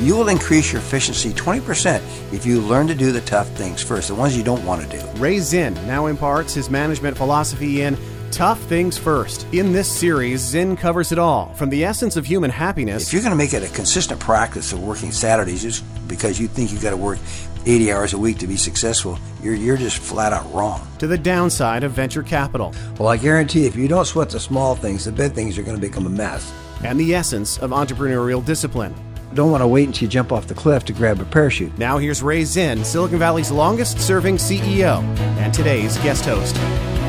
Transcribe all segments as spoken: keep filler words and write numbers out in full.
You will increase your efficiency twenty percent if you learn to do the tough things first, the ones you don't want to do. Ray Zinn now imparts his management philosophy in Tough Things First. In this series, Zinn covers it all, from the essence of human happiness. If you're going to make it a consistent practice of working Saturdays just because you think you've got to work eighty hours a week to be successful, you're you're just flat out wrong. To the downside of venture capital. Well, I guarantee if you don't sweat the small things, the big things are going to become a mess. And the essence of entrepreneurial discipline. Don't want to wait until you jump off the cliff to grab a parachute. Now here's Ray Zinn, Silicon Valley's longest-serving C E O, and today's guest host.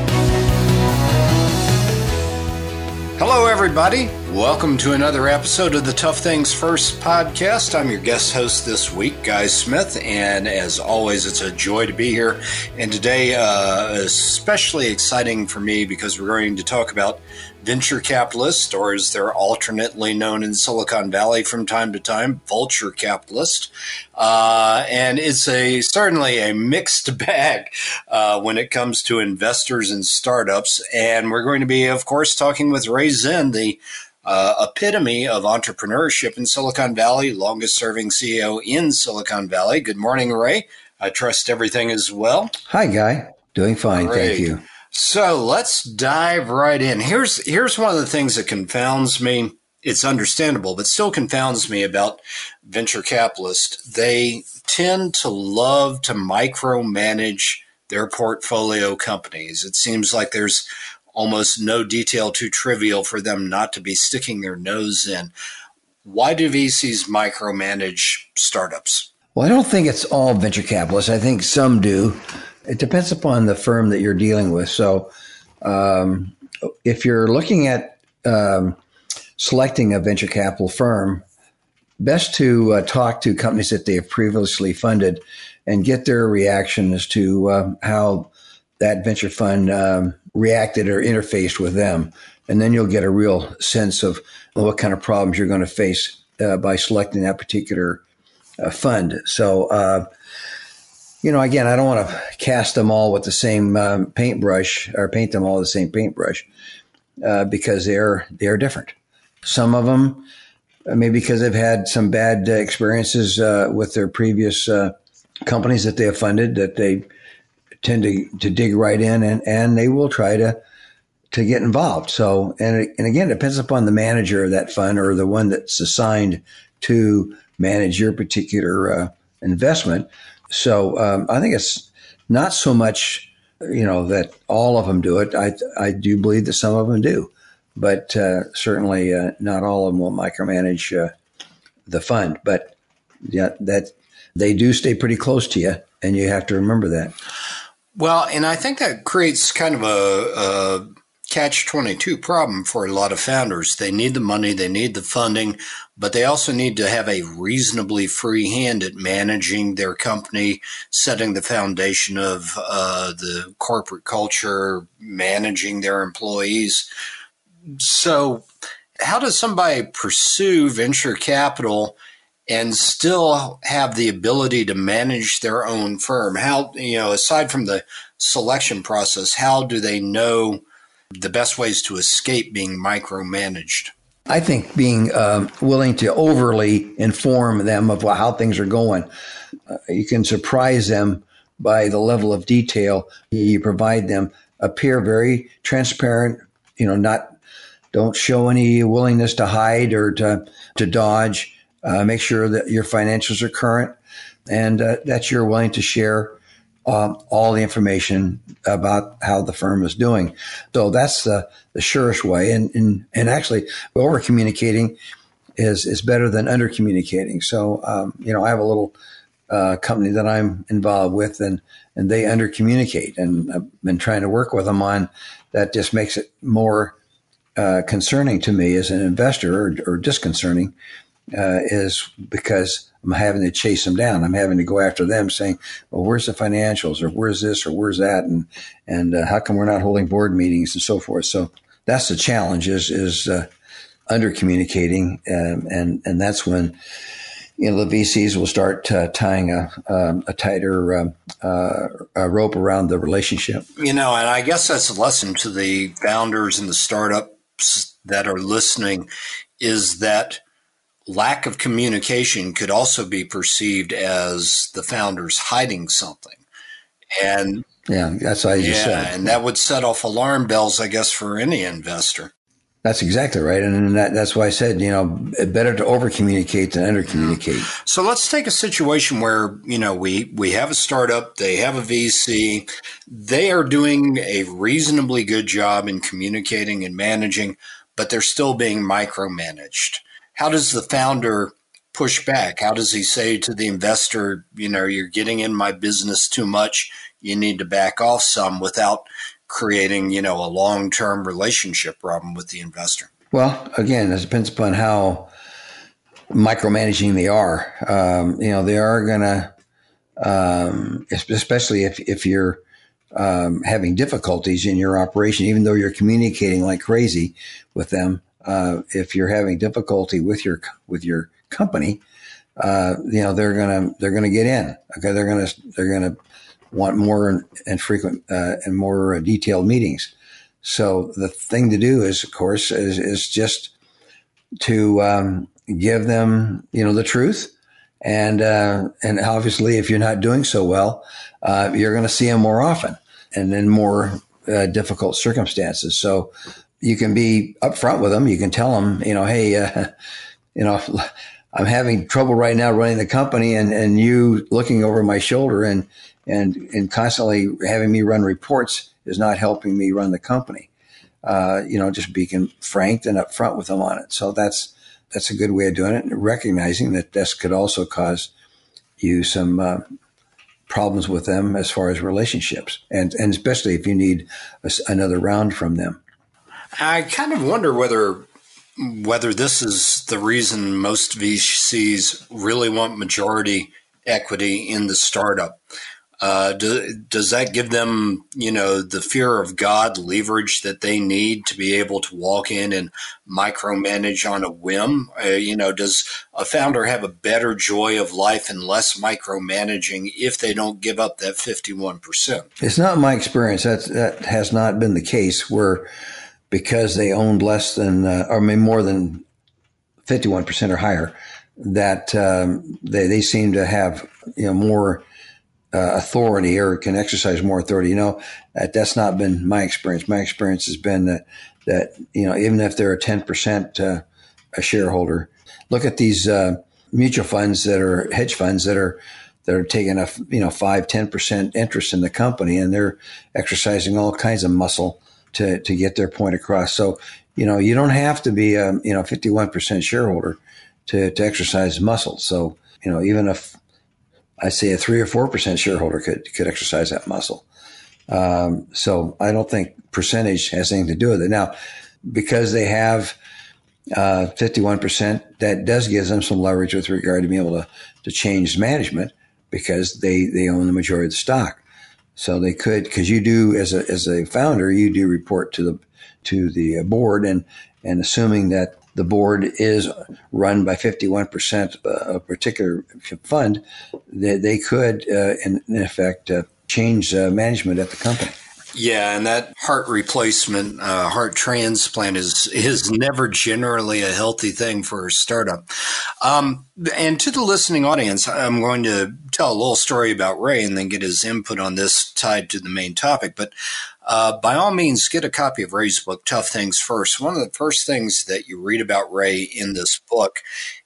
Hello, everybody. Welcome to another episode of the Tough Things First podcast. I'm your guest host this week, Guy Smith, and as always, it's a joy to be here. And today, uh, especially exciting for me because we're going to talk about venture capitalist, or as they're alternately known in Silicon Valley from time to time, vulture capitalist. Uh, and it's a certainly a mixed bag uh, when it comes to investors and startups. And we're going to be, of course, talking with Ray Zinn, the uh, epitome of entrepreneurship in Silicon Valley, longest serving C E O in Silicon Valley. Good morning, Ray. I trust everything is well. Hi, Guy. Doing fine. Great. Thank you. So let's dive right in. Here's here's one of the things that confounds me. It's understandable, but still confounds me about venture capitalists. They tend to love to micromanage their portfolio companies. It seems like there's almost no detail too trivial for them not to be sticking their nose in. Why do V Cs micromanage startups? Well, I don't think it's all venture capitalists. I think some do. It depends upon the firm that you're dealing with. So um, if you're looking at um, selecting a venture capital firm, best to uh, talk to companies that they have previously funded and get their reaction as to uh, how that venture fund um, reacted or interfaced with them. And then you'll get a real sense of what kind of problems you're going to face uh, by selecting that particular uh, fund. So, uh, You know, again, I don't want to cast them all with the same um, paintbrush or paint them all with the same paintbrush uh, because they're they're different. Some of them, maybe because they've had some bad uh, experiences uh, with their previous uh, companies that they have funded, that they tend to, to dig right in and, and they will try to to get involved. So, and and again, it depends upon the manager of that fund or the one that's assigned to manage your particular uh, investment. So um, I think it's not so much, you know, that all of them do it. I I do believe that some of them do, but uh, certainly uh, not all of them will micromanage uh, the fund. But yeah, that they do stay pretty close to you, and you have to remember that. Well, and I think that creates kind of a, a catch twenty-two problem for a lot of founders. They need the money, they need the funding, but they also need to have a reasonably free hand at managing their company, setting the foundation of uh, the corporate culture, managing their employees. So how does somebody pursue venture capital and still have the ability to manage their own firm? How, you know, aside from the selection process, how do they know the best ways to escape being micromanaged? I think being uh, willing to overly inform them of how things are going. Uh, you can surprise them by the level of detail you provide them. Appear very transparent, you know, not, don't show any willingness to hide or to, to dodge. Uh, make sure that your financials are current and uh, that you're willing to share Um, all the information about how the firm is doing. So that's the, the surest way. And, and, and actually over communicating is, is better than under communicating. So, um, you know, I have a little, uh, company that I'm involved with and, and they under communicate, and I've been trying to work with them on that. Just makes it more, uh, concerning to me as an investor, or, or disconcerting, uh, is because I'm having to chase them down. I'm having to go after them saying, well, where's the financials, or where's this, or where's that? And, and, uh, how come we're not holding board meetings and so forth? So that's the challenge, is, is, uh, under communicating. Um, and, and that's when, you know, the V Cs will start uh, tying a, um, a tighter, um, uh, a rope around the relationship. You know, and I guess that's a lesson to the founders and the startups that are listening, is that lack of communication could also be perceived as the founders hiding something. And yeah, that's what I just yeah, said. and that would set off alarm bells, I guess, for any investor. That's exactly right. And that, that's why I said, you know, better to over communicate than under communicate. So let's take a situation where, you know, we, we have a startup, they have a V C, they are doing a reasonably good job in communicating and managing, but they're still being micromanaged. How does the founder push back? How does he say to the investor, you know, you're getting in my business too much, you need to back off some, without creating, you know, a long-term relationship problem with the investor? Well, again, it depends upon how micromanaging they are. Um, you know, they are going to, um, especially if, if you're um, having difficulties in your operation, even though you're communicating like crazy with them. Uh, if you're having difficulty with your with your company, uh, you know they're gonna they're gonna get in. Okay, they're gonna they're gonna want more and, and frequent uh, and more uh, detailed meetings. So the thing to do is, of course, is, is just to um, give them, you know, the truth. And uh, and obviously, if you're not doing so well, uh, you're going to see them more often and in more uh, difficult circumstances. So you can be upfront with them. You can tell them, you know, hey, uh, you know, I'm having trouble right now running the company, and, and you looking over my shoulder and and and constantly having me run reports is not helping me run the company. Uh, you know, just being frank and upfront with them on it. So that's that's a good way of doing it, and recognizing that this could also cause you some uh, problems with them as far as relationships, and and especially if you need a, another round from them. I kind of wonder whether whether this is the reason most V Cs really want majority equity in the startup. Uh, do, does that give them, you know, the fear of God leverage that they need to be able to walk in and micromanage on a whim? Uh, you know, does a founder have a better joy of life and less micromanaging if they don't give up that fifty-one percent? It's not my experience. That that has not been the case, where because they owned less than, uh, or maybe more than fifty-one percent or higher, that um, they, they seem to have, you know, more uh, authority or can exercise more authority. You know, that, that's not been my experience. My experience has been that, that you know, even if they're a ten percent uh, a shareholder, look at these uh, mutual funds that are hedge funds that are that are taking a, you know, five, ten percent interest in the company, and they're exercising all kinds of muscle to, to get their point across. So, you know, you don't have to be a, you know, fifty-one percent shareholder to, to exercise muscle. So, you know, even if I say a three or four percent shareholder could, could exercise that muscle. Um, so I don't think percentage has anything to do with it. Now, because they have, uh, fifty-one percent, that does give them some leverage with regard to being able to, to change management, because they, they own the majority of the stock. So they could, because you do, as a as a founder, you do report to the to the board, and and assuming that the board is run by fifty-one percent of a particular fund, they, they could, uh, in, in effect, uh, change uh, management at the company. Yeah, and that heart replacement, uh, heart transplant is is never generally a healthy thing for a startup. Um, and to the listening audience, I'm going to tell a little story about Ray and then get his input on this tied to the main topic. But uh, by all means, get a copy of Ray's book, Tough Things First. One of the first things that you read about Ray in this book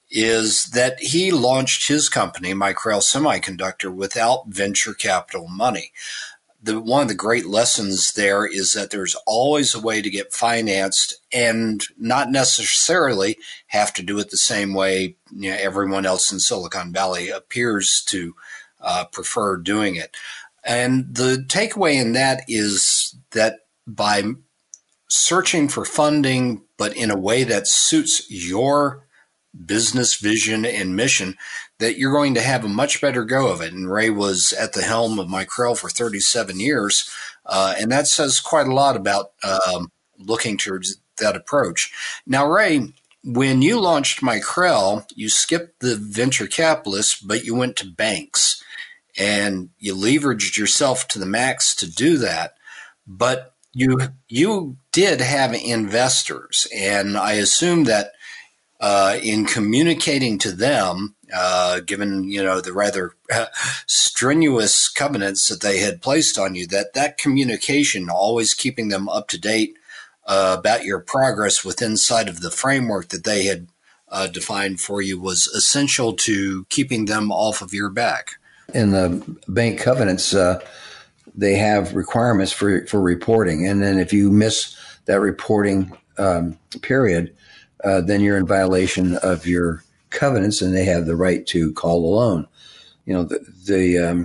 is that he launched his company, Micrel Semiconductor, without venture capital money. The, one of the great lessons there is that there's always a way to get financed, and not necessarily have to do it the same way, you know, everyone else in Silicon Valley appears to uh, prefer doing it. And the takeaway in that is that by searching for funding, but in a way that suits your business vision and mission, that you're going to have a much better go of it. And Ray was at the helm of Micrel for thirty-seven years, uh, and that says quite a lot about um, looking towards that approach. Now, Ray, when you launched Micrel, you skipped the venture capitalists, but you went to banks, and you leveraged yourself to the max to do that. But you you did have investors, and I assume that uh, in communicating to them, uh, given, you know, the rather uh, strenuous covenants that they had placed on you, that that communication, always keeping them up to date uh, about your progress within inside of the framework that they had uh, defined for you, was essential to keeping them off of your back. In the bank covenants, uh, they have requirements for, for reporting. And then if you miss that reporting um, period, uh, then you're in violation of your covenants, and they have the right to call the loan. You know, the, the um,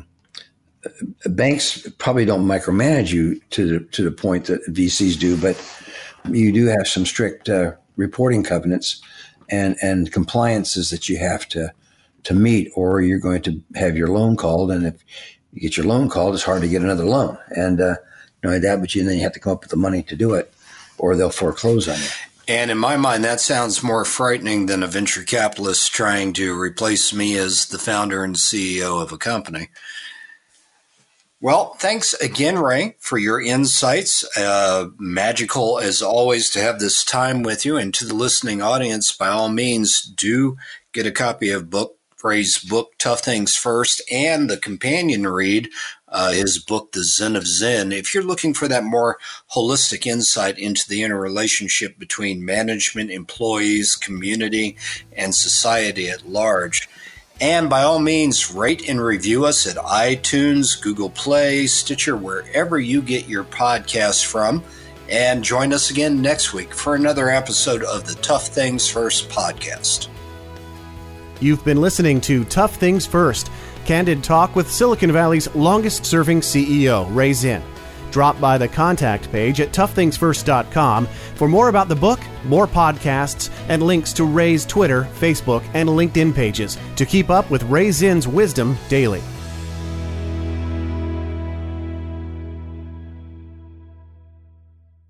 banks probably don't micromanage you to the, to the point that V Cs do, but you do have some strict uh, reporting covenants and, and compliances that you have to, to meet, or you're going to have your loan called. And if you get your loan called, it's hard to get another loan. And uh, not only that, but you, then you have to come up with the money to do it, or they'll foreclose on you. And in my mind, that sounds more frightening than a venture capitalist trying to replace me as the founder and C E O of a company. Well, thanks again, Ray, for your insights. Uh, magical, as always, to have this time with you. And to the listening audience, by all means, do get a copy of book Ray's book, Tough Things First, and the companion read, uh, his book, The Zen of Zen. If you're looking for that more holistic insight into the interrelationship between management, employees, community, and society at large. And by all means, rate and review us at iTunes, Google Play, Stitcher, wherever you get your podcasts from. And join us again next week for another episode of the Tough Things First podcast. You've been listening to Tough Things First, candid talk with Silicon Valley's longest-serving C E O, Ray Zinn. Drop by the contact page at tough things first dot com for more about the book, more podcasts, and links to Ray's Twitter, Facebook, and LinkedIn pages to keep up with Ray Zinn's wisdom daily.